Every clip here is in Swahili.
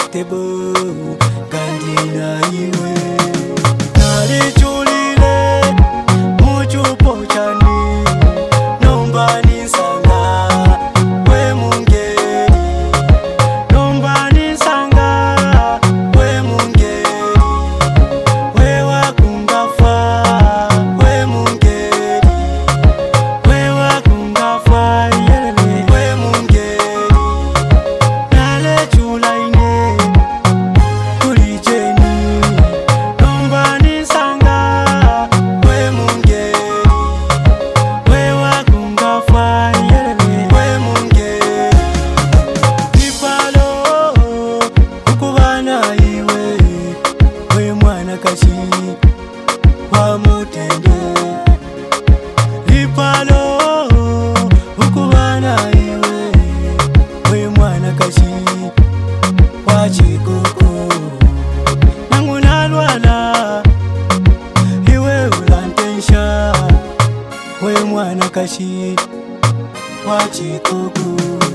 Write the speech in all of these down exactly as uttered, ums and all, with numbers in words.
comfortable kandina iwe nalichulile muchupo chani nomba nisanga we mungeri nomba nisanga we mungeri we wakungafa we mungeri we wakungafa yelele we mungeri nale chulaine kulijeni nomba nisanga we mungeri we wakungafa yelele we mungeri ipalo ukubana iwe we mwana kashi wa mutende ipalo ukubana iwe we mwana kashi wa chikuku nangu nalwala iwe ulantensha we mwana kashi wa chikuku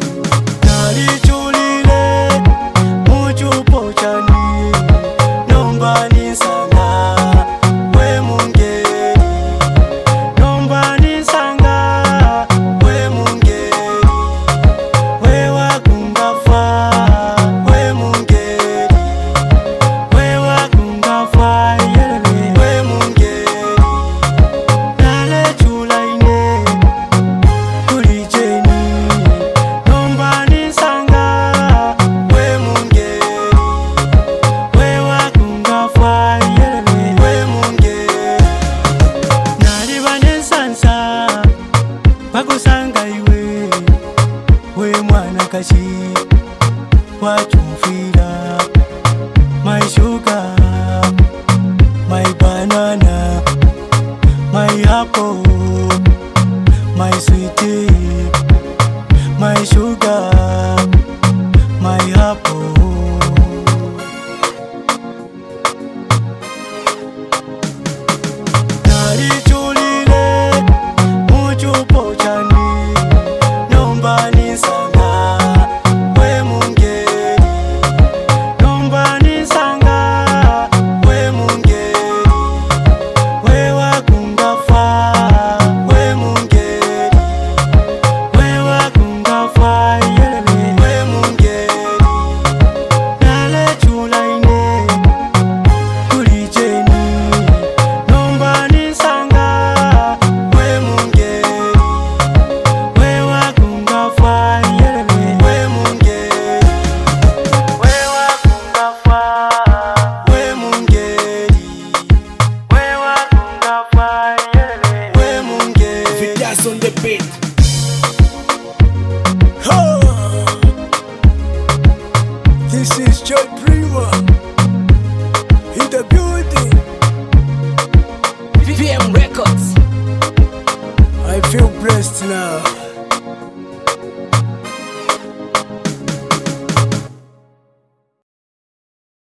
nalichulile muchupo chani nomba nisanga we mungeri nomba nisanga we mungeri we wakungafa we mungeri we wakungafa yelele we mungeri nale chulaine kulijeni nomba nisanga we mungeri we wakungafa yelele we mungeri naliba nesansa pakusanga iwe we mwana kashi wachumfira my sugar my banana my apple my sweetie my sugar my apple nalichulile muchupo chani nomba nisanga we mungeri nomba nisanga we mungeri we wakungafa we mungeri we wakungafa yelele we mungeri nale chulaine kulijeni nomba nisanga we mungeri we wakungafa yelele we mungeri we wakungafa we mungeri we wakungafa yelele we mungeri Vidas on the beat. This is Joy Prima in the building. V M Records. I feel blessed now.